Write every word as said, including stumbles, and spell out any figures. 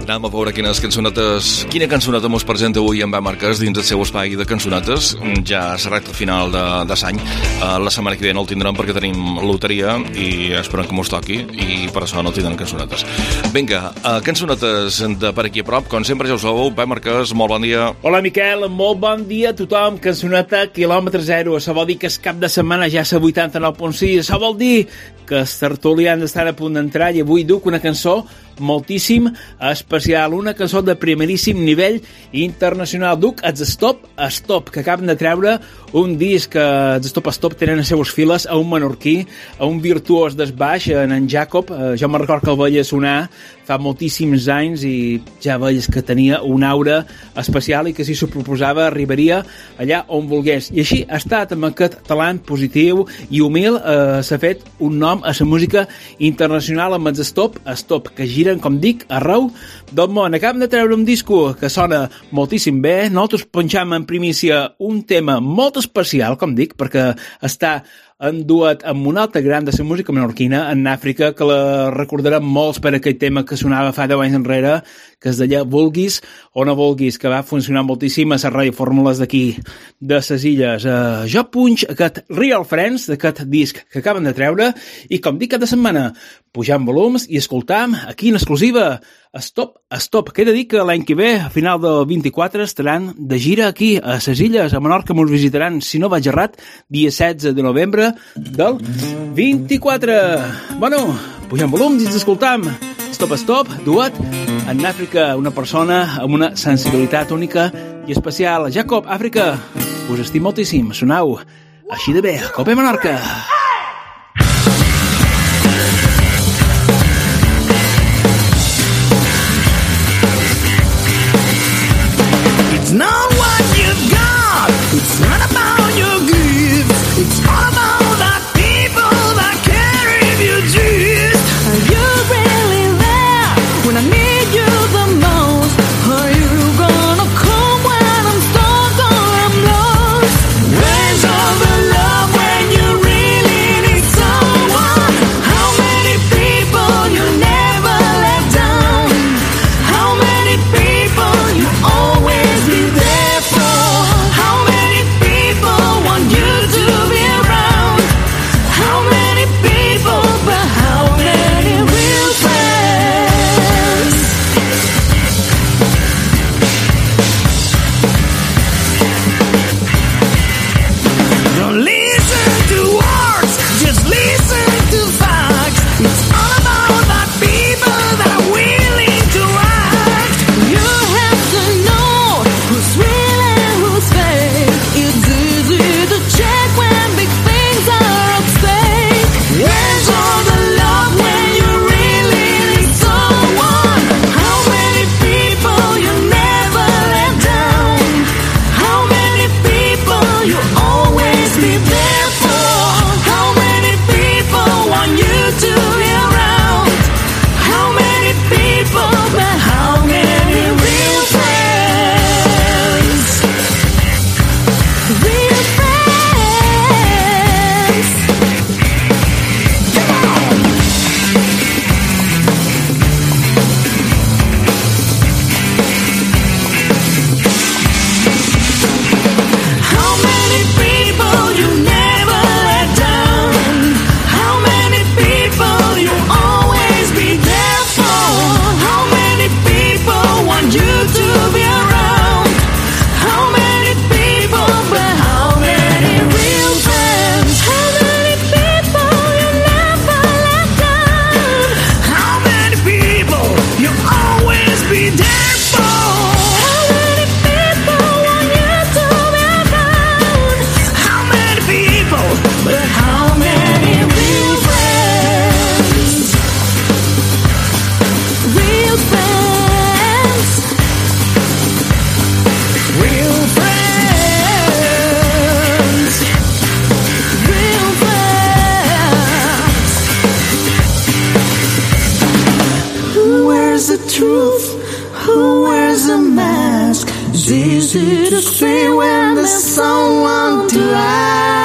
Anem a veure quines cançonetes, quina cançoneta mos presenta avui en Va Marques dins el seu espai de cançonetes. Ja a la recta final de, de l'any. Uh, la setmana que ve no el tindrem perquè tenim loteria i esperem que mos toqui i per això no tindrem cançonetes. Vinga, uh, cançonetes de per aquí a prop, com sempre ja ho sabeu. Va Marques, molt bon dia. Hola Miquel, molt bon dia a tothom. Cançoneta quilòmetre zero. Això vol dir que el cap de setmana ja és a vuitanta-nou punt sis. Això vol dir que els tertulians estan a punt d'entrar i avui duc una cançó moltíssim especial, una cançó de primeríssim nivell internacional. Duc els Stop Stop, que acaben de treure un disc que els Stop Stop tenen a seues files a un menorquí, a un virtuós del baix, en en Jacob. Jo me'n record que el veia sonar fa moltíssims anys i ja veies que tenia una aura especial i que si s'ho proposava arribaria allà on volgués. I així ha estat amb aquest talent positiu i humil, eh, s'ha fet un nom a la música internacional amb els Stop Stop, que giren, com dic, arreu del món. Acabem de treure un disco que sona moltíssim bé. Nosaltres punxam en primícia un tema molt especial, com dic, perquè està en duet amb un altre gran de la música menorquina, en Àfrica, que la recordarem molts per aquell tema que sonava fa deu anys enrere, que es deia Vulguis o no vulguis, que va funcionar moltíssim a les radiofórmules d'aquí, de les illes. Uh, jo punx aquest Real Friends, d'aquest disc que acaben de treure, i com dic cada setmana, pujam volums i escoltam aquí en exclusiva Stop Stop, que he de dir que l'any que ve, a final del vint-i-quatre, estaran de gira aquí, a les illes, a Menorca. Mos visitaran, si no vaig errat, dia setze de novembre del vint-i-quatre. Bueno, pujam volums i ens escoltam Stop Stop, duet en Àfrica, una persona amb una sensibilitat única i especial. Jacob, Àfrica, us estim moltíssim. Sonau així de bé. Cope Menorca. It's not what you've got, it's not about your gifts, it's all about the people that care if you exist. Are you really there when I need you the most? Are you gonna come when I'm stuck or I'm lost? Where's all the love when you really need someone? How many people you never let down? How many people you always be there for? How many people want you to be around? How many people, but how many real friends? Don't listen to words, just listen to facts. It's all about the people that are willing to act. You have to know who's real and who's fake. It's easy to check when big things are at stake. Where's all the love when you really need someone? How many people you never let down? How many people you always be there for? How many people want you to be around? How many people, but how many real friends? Real friends. Come on. How many people you never let down? How many people you always be there for? How many people want you to be around? How many people, but how many real friends? How many people you never let down? How many people you always be there for? How many people want you to be around? How many people, but how many real friends? Real friends. Real friends. Real friends. Who wears the truth? Who wears the mask? It's easy to say when there's someone to ask.